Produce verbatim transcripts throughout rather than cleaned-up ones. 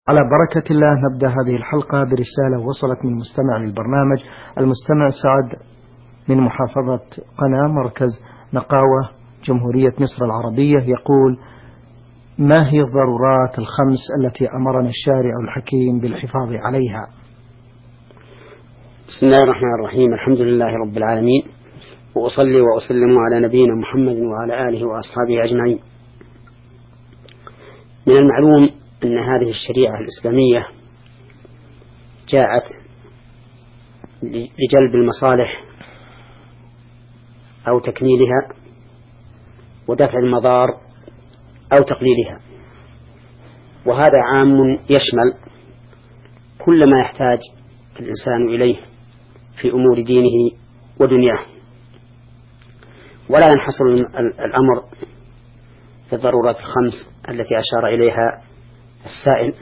على بركة الله نبدأ هذه الحلقة برسالة وصلت من مستمع للبرنامج. المستمع سعد من محافظة قنا مركز نقاوة جمهورية مصر العربية يقول: ما هي الضرورات الخمس التي أمرنا الشارع الحكيم بالحفاظ عليها؟ بسم الله الرحمن الرحيم. الحمد لله رب العالمين، وأصلي وأسلم على نبينا محمد وعلى آله وأصحابه أجمعين. من المعلوم أن هذه الشريعة الإسلامية جاءت لجلب المصالح أو تكميلها ودفع المضار أو تقليلها، وهذا عام يشمل كل ما يحتاج الإنسان إليه في أمور دينه ودنياه، ولا ينحصر الأمر في الضرورات الخمس التي أشار إليها السائل،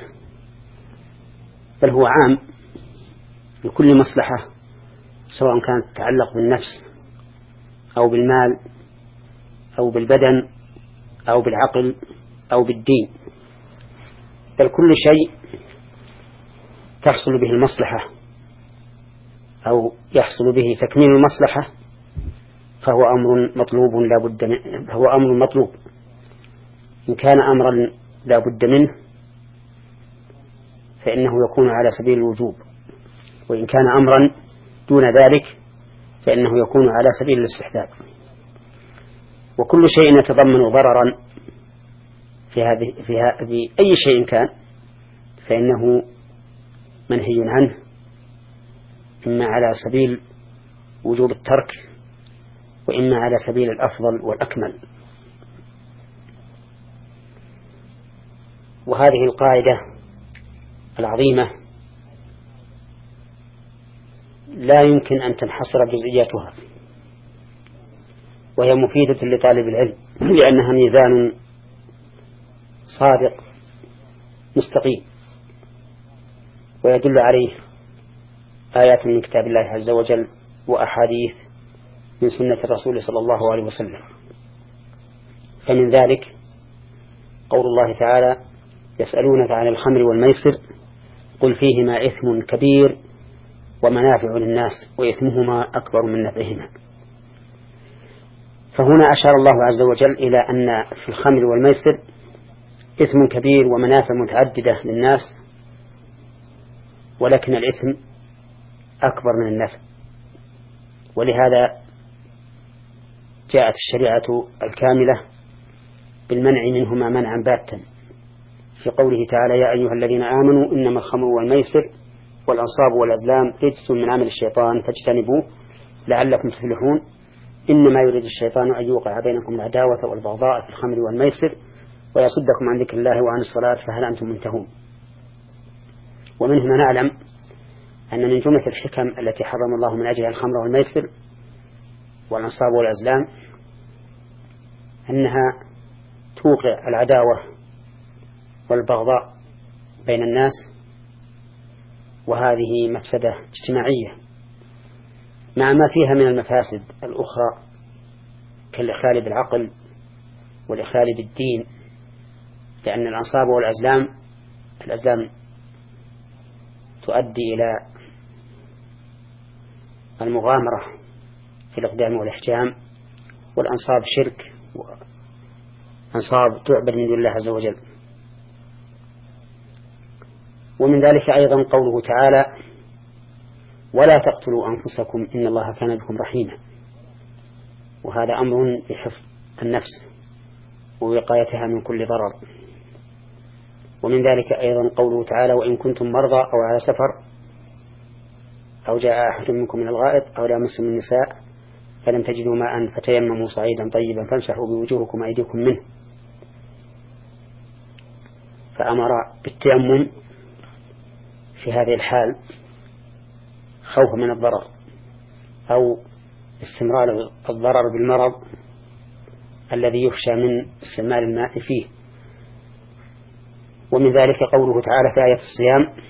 بل هو عام لكل مصلحة، سواء كانت تتعلق بالنفس أو بالمال أو بالبدن أو بالعقل أو بالدين، بل كل شيء تحصل به المصلحة أو يحصل به تكميل المصلحة فهو أمر مطلوب لا بد منه. هو أمر مطلوب إن كان أمرا لا بد منه فإنه يكون على سبيل الوجوب، وإن كان أمرا دون ذلك فإنه يكون على سبيل الاستحباب. وكل شيء يتضمن ضررا في هذه في هذه أي شيء كان فإنه منهي عنه، إما على سبيل وجوب الترك وإما على سبيل الأفضل والأكمل. وهذه القاعدة العظيمة لا يمكن أن تنحصر جزئياتها، وهي مفيدة لطالب العلم لأنها ميزان صادق مستقيم، ويدل عليه آيات من كتاب الله عز وجل وأحاديث من سنة الرسول صلى الله عليه وسلم. فمن ذلك قول الله تعالى: يسألونك عن الخمر والميسر قل فيهما إثم كبير ومنافع للناس وإثمهما أكبر من نفعهما. فهنا أشار الله عز وجل إلى أن في الخمر والميسر إثم كبير ومنافع متعددة للناس، ولكن الإثم أكبر من النفع، ولهذا جاءت الشريعة الكاملة بالمنع منهما منعا باتا في قوله تعالى: يا أيها الذين آمنوا إنما الخمر والميسر والأنصاب والأزلام رجس من عمل الشيطان فاجتنبوه لعلكم تفلحون إنما يريد الشيطان أن يوقع بينكم العداوة والبغضاء في الخمر والميسر ويصدكم عن ذكر الله وعن الصلاة فهل أنتم منتهون. ومن هنا نعلم أن من جملة الحكم التي حرم الله من أجلها الخمر والميسر والأنصاب والأزلام أنها توقع العداوة والبغضاء بين الناس، وهذه مفسدة اجتماعية مع ما فيها من المفاسد الأخرى كالإخلال بالعقل والإخلال بالدين، لأن الأنصاب والأزلام الأزلام تؤدي إلى المغامرة في الإقدام والإحجام، والأنصاب شرك وأنصاب تعبد من دون الله عز وجل. ومن ذلك أيضا قوله تعالى: ولا تقتلوا أنفسكم إن الله كان بكم رحيما، وهذا أمر بحفظ النفس ووقايتها من كل ضرر. ومن ذلك أيضا قوله تعالى: وإن كنتم مرضى أو على سفر أو جاء أحد منكم من الغائط أو لامستم النساء فلم تجدوا ماء فتيمموا صعيدا طيبا فامسحوا بوجوهكم وأيديكم منه، فأمر بالتيمم في هذه الحال خوفا من الضرر أو استمرار الضرر بالمرض الذي يخشى من استعمال الماء فيه. ومن ذلك قوله تعالى في آية الصيام: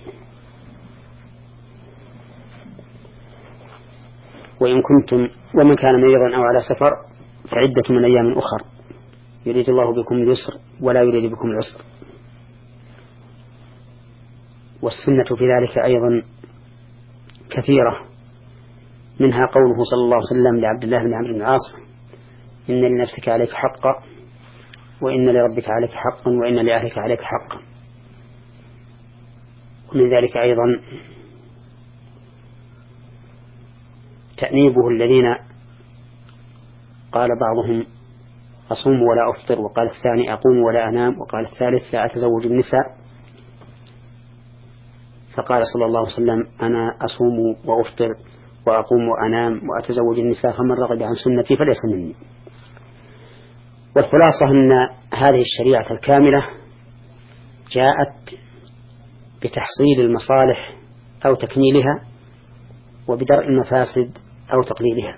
وإن كنتم ومن كان مريضا أو على سفر فعدة من أيام أخر يريد الله بكم اليسر ولا يريد بكم العسر. والسنة في ذلك أيضا كثيرة، منها قوله صلى الله عليه وسلم لعبد الله بن عمرو بن العاص: إن لنفسك عليك حقا، وإن لربك عليك حقا، وإن لأهلك عليك حقا. ومن ذلك أيضا تأنيبه الذين قال بعضهم أصوم ولا أفطر، وقال الثاني أقوم ولا أنام، وقال الثالث لا أتزوج النساء. فقال صلى الله عليه وسلم: أنا أصوم وأفطر وأقوم وأنام وأتزوج النساء، فمن رغب عن سنتي فليس مني. والخلاصة أن هذه الشريعة الكاملة جاءت بتحصيل المصالح أو تكميلها، وبدرء المفاسد أو تقليلها.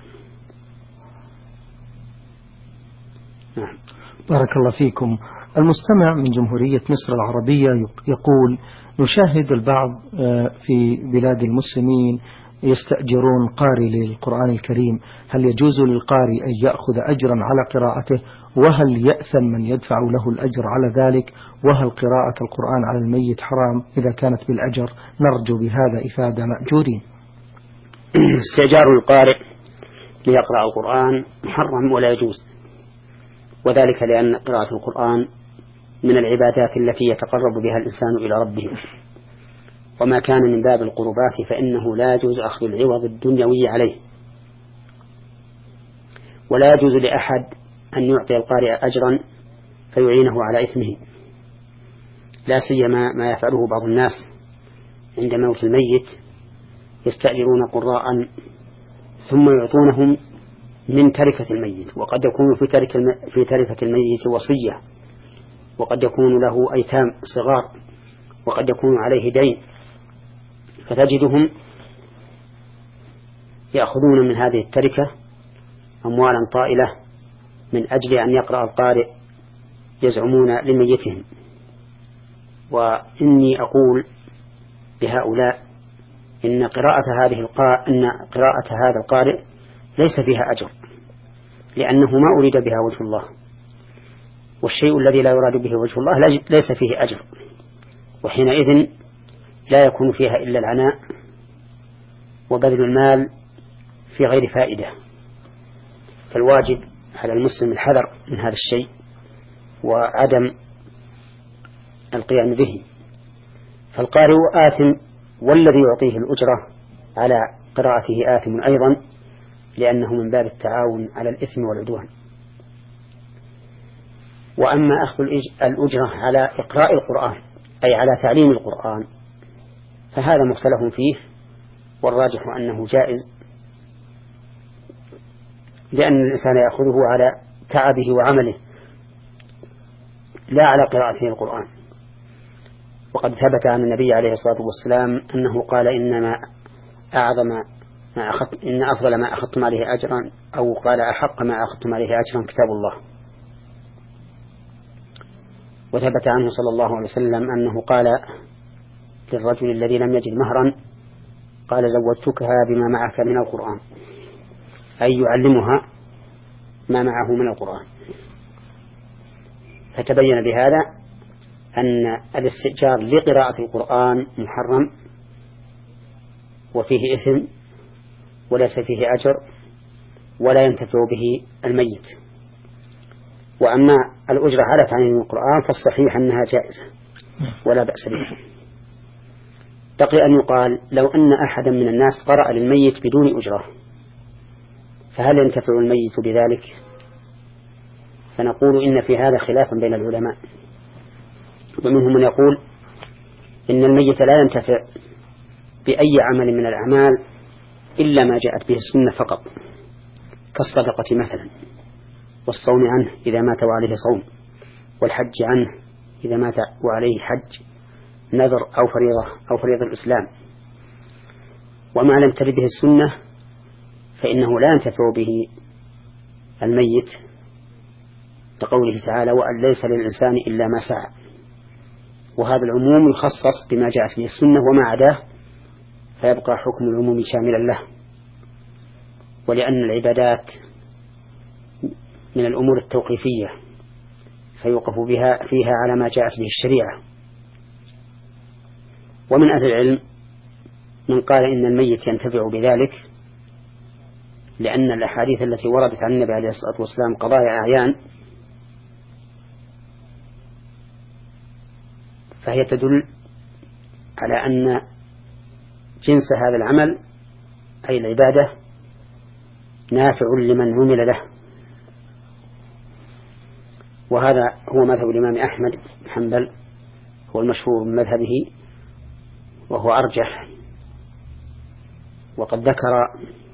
نعم. بارك الله فيكم. المستمع من جمهورية مصر العربية يقول: نشاهد البعض في بلاد المسلمين يستأجرون قارئ للقرآن الكريم، هل يجوز للقارئ أن يأخذ أجرا على قراءته؟ وهل يأثم من يدفع له الأجر على ذلك؟ وهل قراءة القرآن على الميت حرام إذا كانت بالأجر؟ نرجو بهذا إفادة مأجورين. استئجار القارئ ليقرأ القرآن محرم ولا يجوز، وذلك لأن قراءة القرآن من العبادات التي يتقرب بها الإنسان إلى ربه، وما كان من باب القربات فإنه لا يجوز أخذ العوض الدنيوي عليه، ولا يجوز لأحد أن يعطي القارئ أجرا فيعينه على إثمه، لا سيما ما يفعله بعض الناس عند موت الميت، يستأجرون قراء ثم يعطونهم من تركة الميت، وقد يكون في تركة في تركة الميت وصية، وقد يكون له أيتام صغار، وقد يكون عليه دين، فتجدهم يأخذون من هذه التركة أموالا طائلة من أجل أن يقرأ القارئ يزعمون لميتهم. وإني أقول بهؤلاء إن قراءة هذه القاء إن قراءة هذا القارئ ليس فيها أجر، لأنه ما أريد بها وجه الله، والشيء الذي لا يراد به وجه الله ليس فيه أجر، وحينئذ لا يكون فيها إلا العناء وبذل المال في غير فائدة. فالواجب على المسلم الحذر من هذا الشيء وعدم القيام به. فالقارئ آثم، والذي يعطيه الأجرة على قراءته آثم أيضا، لأنه من باب التعاون على الإثم والعدوان. وأما أخذ الأجرة على إقراء القرآن أي على تعليم القرآن فهذا مختلف فيه، والراجح أنه جائز، لأن الإنسان يأخذه على تعبه وعمله لا على قراءته القرآن. وقد ثبت عن النبي عليه الصلاة والسلام أنه قال: إنما أعظم ما أخذت إن أفضل ما أخذتم عليه أجرا، أو قال: أحق ما أخذتم عليه أجرا كتاب الله. وثبت عنه صلى الله عليه وسلم أنه قال للرجل الذي لم يجد مهرا، قال: زوجتكها بما معك من القرآن، أي يعلمها ما معه من القرآن. فتبين بهذا أن الاستئجار لقراءة القرآن محرم وفيه إثم وليس فيه أجر ولا ينتفع به الميت. وأما الأجرة على تعليم القرآن فالصحيح أنها جائزة ولا بأس بها. بقي أن يقال: لو أن أحدا من الناس قرأ للميت بدون أجرة فهل ينتفع الميت بذلك؟ فنقول إن في هذا خلافا بين العلماء، ومنهم من يقول إن الميت لا ينتفع بأي عمل من الأعمال إلا ما جاءت به السنة فقط، كالصدقة مثلا، والصوم عنه إذا مات وعليه صوم، والحج عنه إذا مات وعليه حج، نذر أو فريضة أو فريضة الإسلام. وما لم ترد به السنة فإنه لا ينتفع به الميت، لقوله تعالى: وأن ليس للإنسان إلا ما سعى. وهذا العموم يخصص بما جاءت به السنة، وما عداه فيبقى حكم العموم شاملا له. ولأن العبادات من الأمور التوقيفية فيوقف بها فيها على ما جاءت به الشريعة، ومن أهل العلم من قال إن الميت ينتفع بذلك، لأن الأحاديث التي وردت عن النبي عليه الصلاة والسلام قضايا أعيان فهي تدل على أن جنس هذا العمل أي العبادة نافع لمن عمل له. وهذا هو مذهب الإمام أحمد بن حنبل، هو المشهور من مذهبه وهو أرجح. وقد ذكر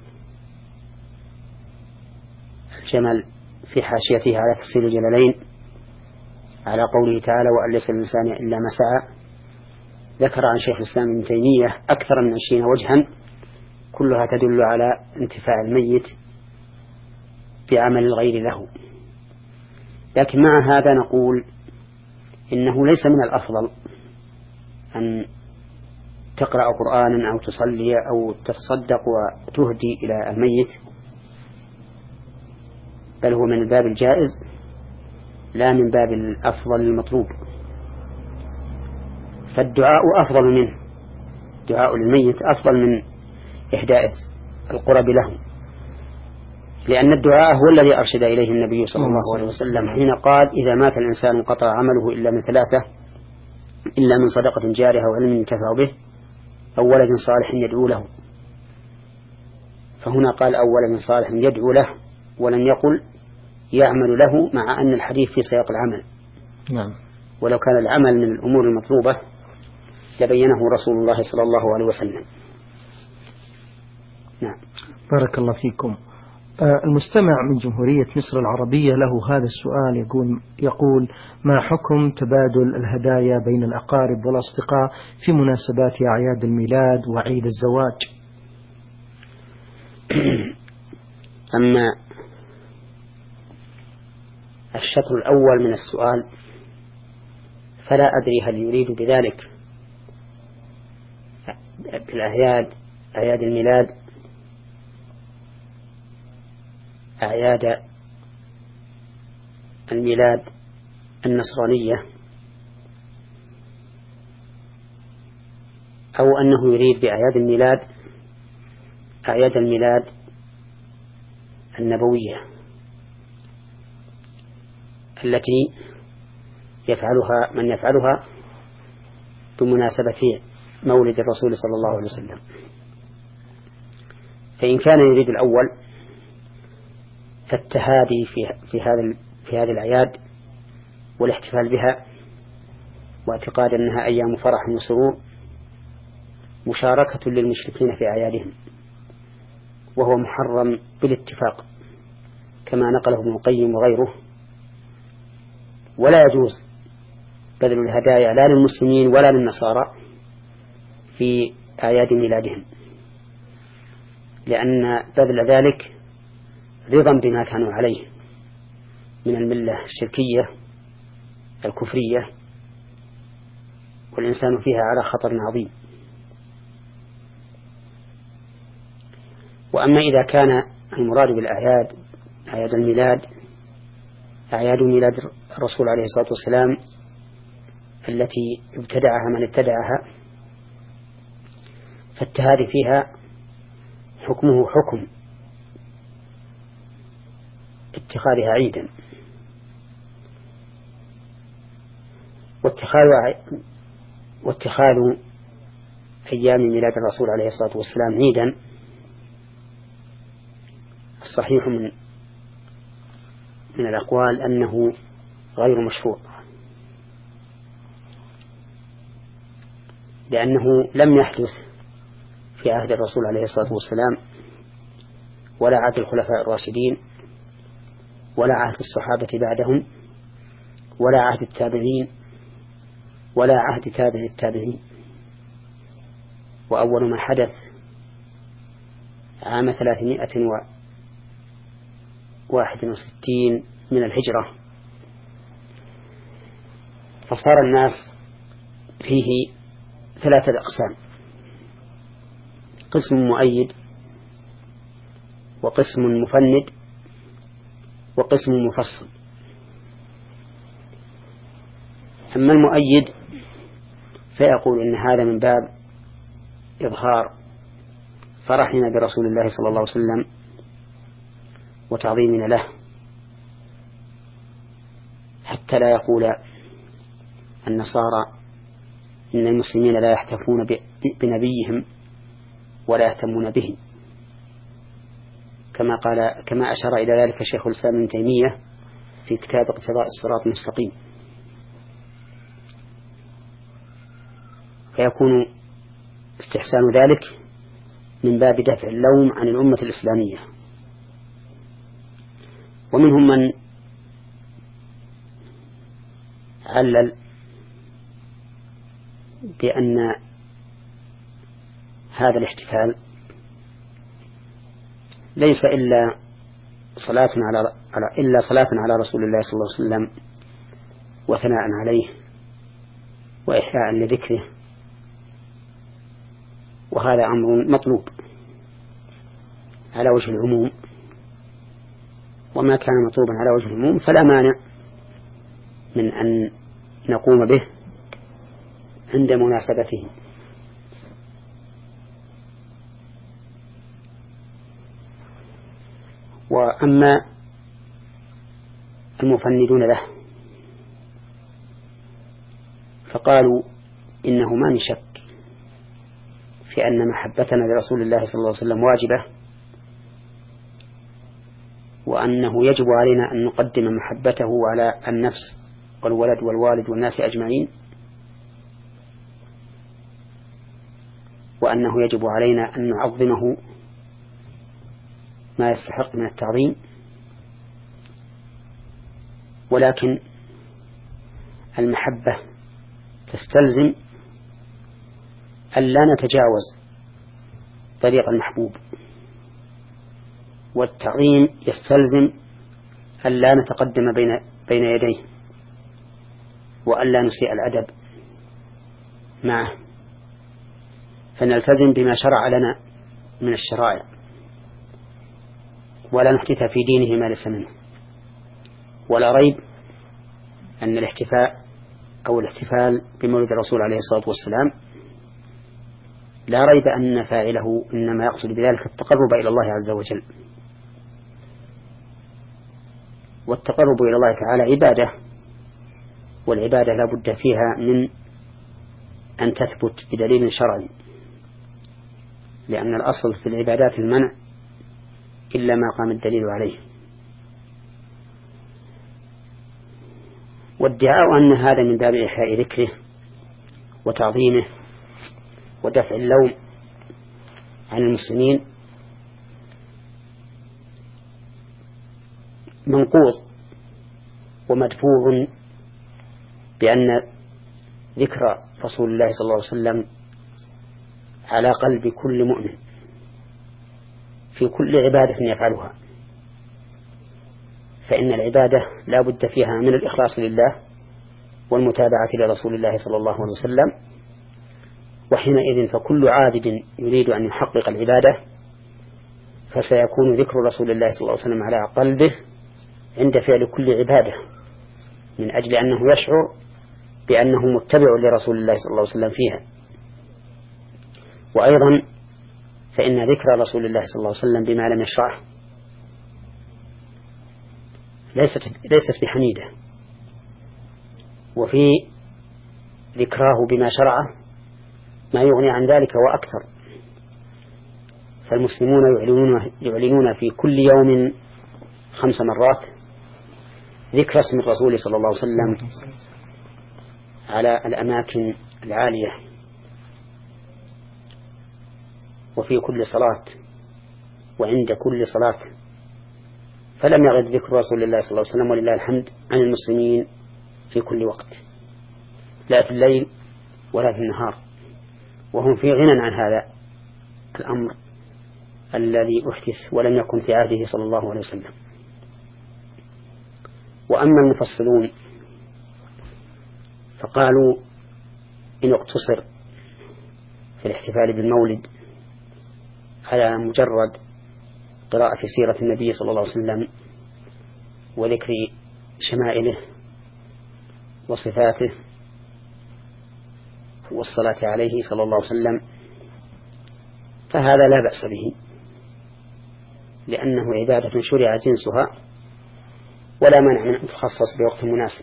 الجمل في حاشيته على تفسير الجلالين على قوله تعالى وأن ليس الإنسان إلا ما سعى، ذكر عن شيخ الإسلام ابن تيمية أكثر من عشرين وجها كلها تدل على انتفاع الميت بعمل الغير له. لكن مع هذا نقول إنه ليس من الأفضل أن تقرأ قرآنا أو تصلي أو تتصدق وتهدي إلى الميت، بل هو من الباب الجائز لا من باب الأفضل المطلوب. فالدعاء أفضل منه، دعاء الميت أفضل من إهداء القرب له، لأن الدعاء هو الذي أرشد إليه النبي صلى الله عليه وسلم حين قال إذا مات الإنسان انقطع عمله إلا من ثلاثة، إلا من صدقة جارها وعلم ينتفع به أو ولد صالح يدعو له. فهنا قال أو ولد صالح يدعو له ولم يقل يعمل له، مع أن الحديث في سياق العمل. نعم. ولو كان العمل من الأمور المطلوبة لبينه رسول الله صلى الله عليه وسلم. نعم. بارك الله فيكم. المستمع من جمهورية مصر العربية له هذا السؤال، يقول, يقول ما حكم تبادل الهدايا بين الأقارب والأصدقاء في مناسبات أعياد الميلاد وعيد الزواج؟ أما الشطر الأول من السؤال فلا أدري هل يريد بذلك بالأعياد أعياد الميلاد أعياد الميلاد النصرانية، أو أنه يريد بأعياد الميلاد أعياد الميلاد النبوية التي يفعلها من يفعلها بمناسبة مولد الرسول صلى الله عليه وسلم. فإن كان يريد الأول فالتهادي في في هذا في هذه الأعياد والاحتفال بها واعتقاد أنها أيام فرح وسرور مشاركة للمشركين في أعيادهم، وهو محرم بالاتفاق كما نقله ابن القيم وغيره. ولا يجوز بذل الهدايا لا للمسلمين ولا للنصارى في أعياد ميلادهم، لأن بذل ذلك رضا بما كانوا عليه من الملة الشركية الكفرية، والإنسان فيها على خطر عظيم. وأما إذا كان المراد بالأعياد أعياد الميلاد أعياد ميلاد الرسول عليه الصلاة والسلام التي ابتدعها من ابتدعها، فالتهادي فيها حكمه حكم اتخاذها عيدا، واتخاذ واتخاذ أيام ميلاد الرسول عليه الصلاة والسلام عيدا الصحيح من من الأقوال أنه غير مشروع، لأنه لم يحدث في عهد الرسول عليه الصلاة والسلام ولا عهد الخلفاء الراشدين ولا عهد الصحابة بعدهم ولا عهد التابعين ولا عهد تابع التابعين. وأول ما حدث عام ثلاثمائة وواحد وستين من الهجرة، فصار الناس فيه ثلاثة أقسام: قسم مؤيد وقسم مفند وقسم مفصل. أما المؤيد فيقول إن هذا من باب إظهار فرحنا برسول الله صلى الله عليه وسلم وتعظيمنا له، حتى لا يقول النصارى إن المسلمين لا يحتفون بنبيهم ولا يهتمون به، كما قال كما أشار إلى ذلك شيخ الإسلام ابن تيمية في كتاب اقتضاء الصراط المستقيم. فيكون استحسان ذلك من باب دفع اللوم عن الأمة الإسلامية. ومنهم من علل بأن هذا الاحتفال ليس إلا صلاة على إلا صلاة على رسول الله صلى الله عليه وسلم وثناء عليه وإحياء لذكره، وهذا أمر مطلوب على وجه العموم، وما كان مطلوبا على وجه العموم فلا مانع من أن نقوم به عند مناسبته. وأما المفندون له فقالوا إنه ما من شك في أن محبتنا لرسول الله صلى الله عليه وسلم واجبة، وأنه يجب علينا أن نقدم محبته على النفس والولد والوالد والناس أجمعين، وأنه يجب علينا أن نعظمه ما يستحق من التعظيم، ولكن المحبة تستلزم أن لا نتجاوز طريق المحبوب، والتعظيم يستلزم أن لا نتقدم بين بين يديه، وأن لا نسيء الأدب معه، فنلتزم بما شرع لنا من الشرائع ولا نحدث في دينه ما ليس منه. ولا ريب أن الاحتفاء أو الاحتفال بمولد الرسول عليه الصلاة والسلام لا ريب أن فاعله إنما يقصد بذلك التقرب إلى الله عز وجل، والتقرب إلى الله تعالى عبادة، والعبادة لا بد فيها من أن تثبت بدليل شرعي، لأن الأصل في العبادات المنع إلا ما قام الدليل عليه. وادعاء أن هذا من باب إحياء ذكره وتعظيمه ودفع اللوم عن المسلمين منقوض ومدفوع بأن ذكر رسول الله صلى الله عليه وسلم على قلب كل مؤمن في كل عبادة يفعلها، فإن العبادة لا بد فيها من الإخلاص لله والمتابعة لرسول الله صلى الله عليه وسلم، وحينئذ فكل عابد يريد أن يحقق العبادة فسيكون ذكر رسول الله صلى الله عليه وسلم على قلبه عند فعل كل عبادة، من أجل أنه يشعر بأنه متبع لرسول الله صلى الله عليه وسلم فيها. وأيضا فإن ذكر رسول الله صلى الله عليه وسلم بما لم يشرعه ليست ليست بحميدة، وفي ذكراه بما شرعه ما يغني عن ذلك وأكثر. فالمسلمون يعلنون, يعلنون في كل يوم خمس مرات ذكر اسم الرسول صلى الله عليه وسلم على الأماكن العالية وفي كل صلاة وعند كل صلاة، فلم يغد ذكر رسول الله صلى الله عليه وسلم ولله الحمد عن المسلمين في كل وقت، لا في الليل ولا في النهار، وهم في غنى عن هذا الأمر الذي أحدث ولم يكن في عهده صلى الله عليه وسلم. وأما المفصلون فقالوا إن اقتصر في الاحتفال بالمولد على مجرد قراءة سيرة النبي صلى الله عليه وسلم وذكر شمائله وصفاته والصلاة عليه صلى الله عليه وسلم فهذا لا بأس به، لأنه عبادة شرع جنسها ولا مانع من أن تخصص بوقت مناسب.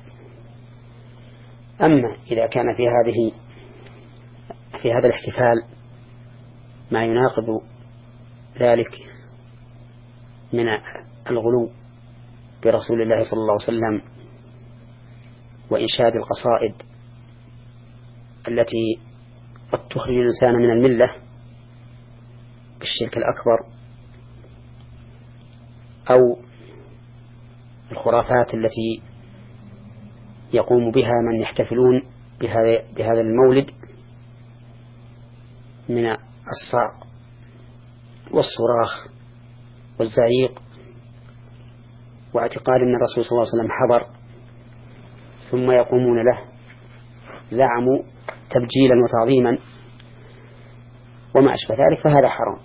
أما إذا كان في هذه في هذا الاحتفال ما يناقض ذلك من الغلو برسول الله صلى الله عليه وسلم وإنشاد القصائد التي قد تخرج الإنسان من الملة بالشرك الأكبر، أو الخرافات التي يقوم بها من يحتفلون بهذا المولد من الصعق والصراخ والزعيق، واعتقاد أن الرسول صلى الله عليه وسلم حضر ثم يقومون له زعموا تبجيلا وتعظيما وما أشبه ذلك، فهذا حرام.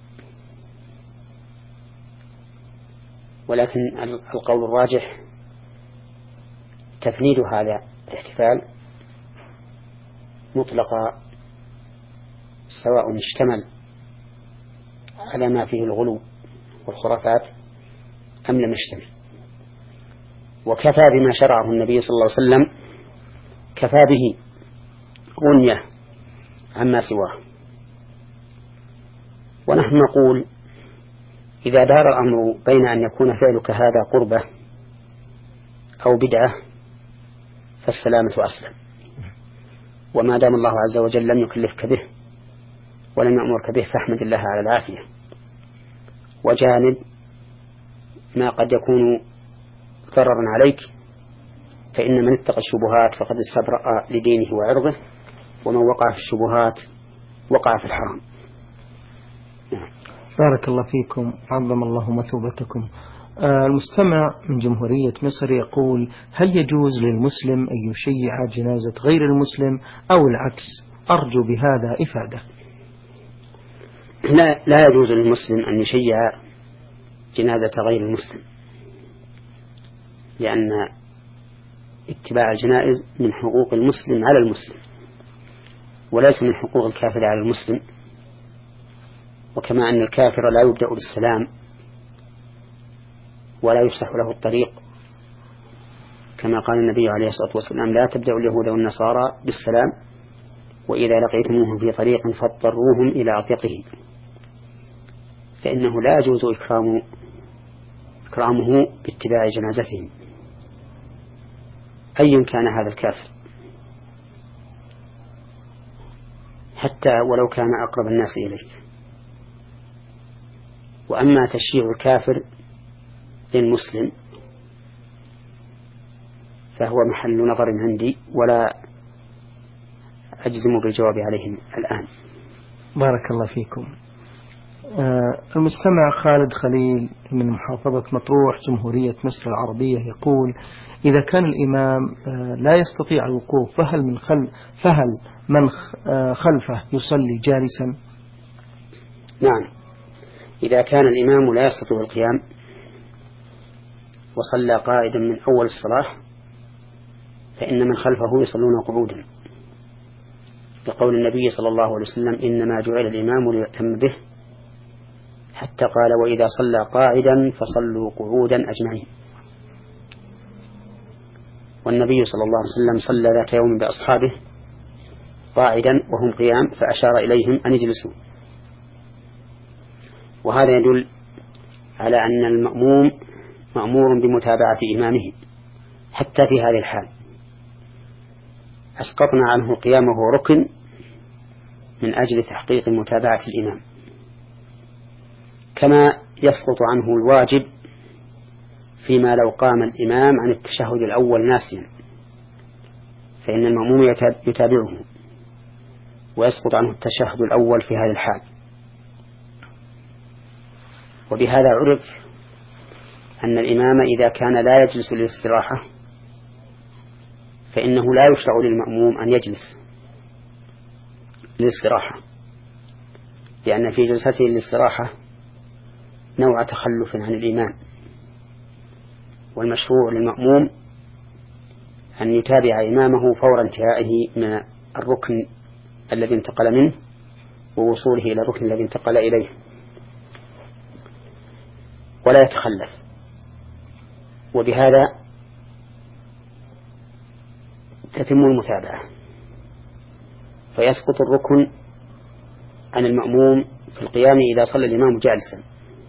ولكن القول الراجح تفنيد هذا الاحتفال مطلقا، سواء اشتمل على ما فيه الغلو والخرافات أم لم يشتمل. وكفى بما شرعه النبي صلى الله عليه وسلم، كفى به غنية عما سواه. ونحن نقول إذا دار الأمر بين أن يكون فعلك هذا قربة أو بدعة فالسلامة أسلم، وما دام الله عز وجل لم يكلفك به ولم يأمرك به فاحمد الله على العافية، وجانب ما قد يكون ضررا عليك، فإن من اتقى الشبهات فقد استبرأ لدينه وعرضه، ومن وقع في الشبهات وقع في الحرام. بارك الله فيكم، عظم الله مثوبتكم. آه المستمع من جمهورية مصر يقول: هل يجوز للمسلم أن يشيع جنازة غير المسلم أو العكس؟ أرجو بهذا إفادة. لا, لا يجوز للمسلم أن يشيع جنازة غير المسلم، لأن اتباع الجنائز من حقوق المسلم على المسلم وليس من حقوق الكافر على المسلم. وكما أن الكافر لا يبدأ بالسلام ولا يفسح له الطريق، كما قال النبي عليه الصلاة والسلام: لا تبدأ اليهود والنصارى بالسلام، وإذا لقيتموهم في طريق فاضطروهم إلى أطيقه، فإنه لا يجوز إكرام إكرامه باتباع جنازتهم أي كان هذا الكافر، حتى ولو كان أقرب الناس إليك. وأما تشييع الكافر للمسلم فهو محل نظر عندي ولا أجزم بالجواب عليه الآن. بارك الله فيكم. آه المستمع خالد خليل من محافظة مطروح جمهورية مصر العربية يقول: إذا كان الإمام آه لا يستطيع الوقوف فهل من خل فهل من آه خلفه يصلي جالسا؟ نعم، إذا كان الإمام لا يستطيع القيام وصلى قائدا من أول الصلاة فإن من خلفه يصلون قعودا، لقول النبي صلى الله عليه وسلم: إنما جعل الإمام ليؤتم به، حتى قال: وإذا صلى قاعدا فصلوا قعودا أجمعين. والنبي صلى الله عليه وسلم صلى ذات يوم بأصحابه قاعدا وهم قيام فأشار إليهم أن يجلسوا. وهذا يدل على أن المأموم مأمور بمتابعة إمامه حتى في هذه الحال. أسقطنا عنه القيام وهو ركن من أجل تحقيق متابعة الإمام، كما يسقط عنه الواجب فيما لو قام الإمام عن التشهد الأول ناسيا فإن المأموم يتابعه ويسقط عنه التشهد الأول في هذه الحال. وبهذا عرف أن الإمام إذا كان لا يجلس للاستراحة فإنه لا يشرع للمأموم أن يجلس للاستراحة، لأن في جلسته للاستراحة نوع تخلف عن الإمام، والمشروع للمأموم أن يتابع إمامه فور انتهائه من الركن الذي انتقل منه ووصوله إلى الركن الذي انتقل إليه، ولا يتخلف. وبهذا تتم المتابعة، فيسقط الركن عن المأموم في القيام إذا صلى الإمام جالسا،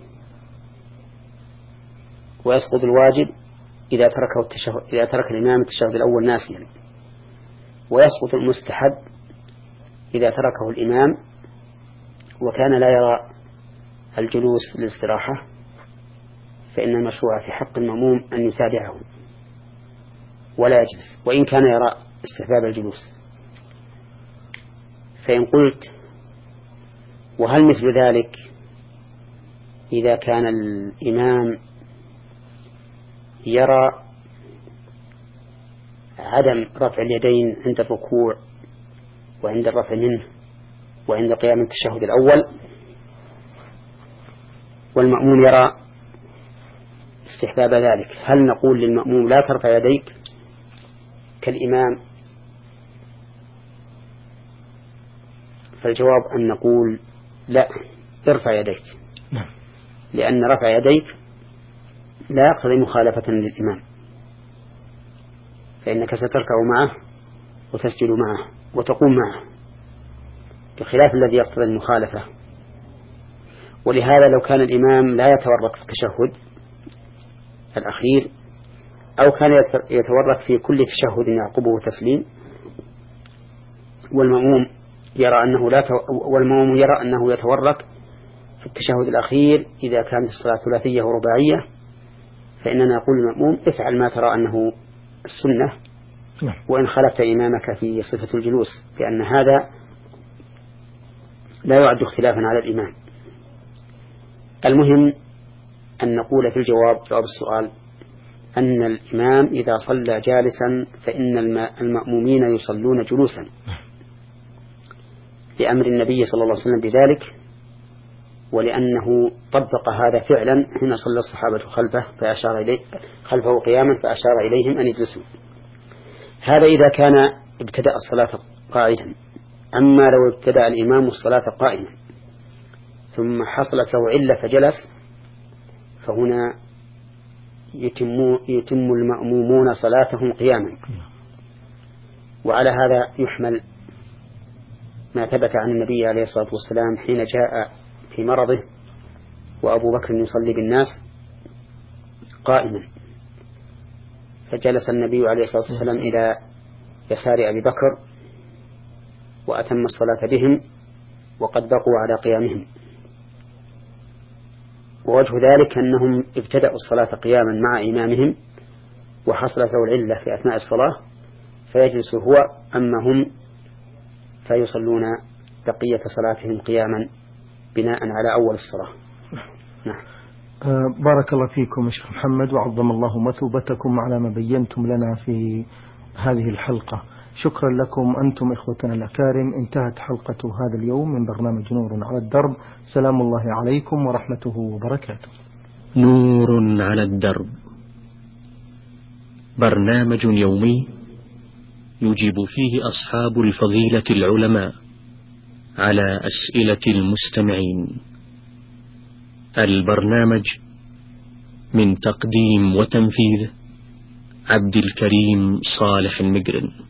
ويسقط الواجب إذا تركه التشهد إذا ترك الإمام التشهد الأول ناسيا، ويسقط المستحب إذا تركه الإمام وكان لا يرى الجلوس للاستراحة، فإن المشروع في حق المأموم أن يتابعه ولا يجلس، وإن كان يرى استحباب الجلوس. فإن قلت وهل مثل ذلك إذا كان الإمام يرى عدم رفع اليدين عند الركوع وعند الرفع منه وعند قيام التشهد الأول، والمأموم يرى استحباب ذلك، هل نقول للمأموم لا ترفع يديك كالإمام؟ فالجواب أن نقول لا، ارفع يديك، لأن رفع يديك لا يقتضي مخالفة للإمام، فإنك ستركع معه وتسجد معه وتقوم معه، بخلاف الذي يقتضي المخالفة. ولهذا لو كان الإمام لا يتورك في التشهد الأخير، أو كان يتورك في كل تشهد يعقبه تسليم، والمأموم يرى أنه لا والمأموم يرى أنه يتورك في التشهد الأخير إذا كانت الصلاة ثلاثية ورباعية، فإننا نقول للمأموم افعل ما ترى أنه السنة، وإن خلفت إمامك في صفة الجلوس، لأن هذا لا يعد اختلافا على الإمام. المهم أن نقول في الجواب جواب السؤال أن الإمام إذا صلى جالسا فإن المأمومين يصلون جلوسا، لأمر النبي صلى الله عليه وسلم بذلك، ولأنه طبق هذا فعلا حين صلى الصحابة خلفه فأشار إليه خلفه قياما فأشار إليهم أن يجلسوا. هذا إذا كان ابتدأ الصلاة قاعدا. أما لو ابتدأ الإمام الصلاة قائما ثم حصلت له علة فجلس، فهنا يتم, يتم المأمومون صلاتهم قياما. وعلى هذا يحمل ما ثبت عن النبي عليه الصلاة والسلام حين جاء في مرضه وأبو بكر يصلي بالناس قائما، فجلس النبي عليه الصلاة والسلام إلى يسار أبي بكر وأتم الصلاة بهم وقد بقوا على قيامهم. ووجه ذلك أنهم ابتدأوا الصلاة قياما مع إمامهم وحصلت له العلة في أثناء الصلاة فيجلس هو، أما هم فيصلون بقية صلاتهم قياما بناء على أول الصلاة. نعم. آه بارك الله فيكم شيخ محمد، وعظم الله مثوبتكم على ما بينتم لنا في هذه الحلقة. شكرا لكم أنتم إخوتنا الأكارم. انتهت حلقة هذا اليوم من برنامج نور على الدرب. سلام الله عليكم ورحمته وبركاته. نور على الدرب، برنامج يومي يجيب فيه أصحاب الفضيلة العلماء على أسئلة المستمعين. البرنامج من تقديم وتنفيذ عبد الكريم صالح المقرن.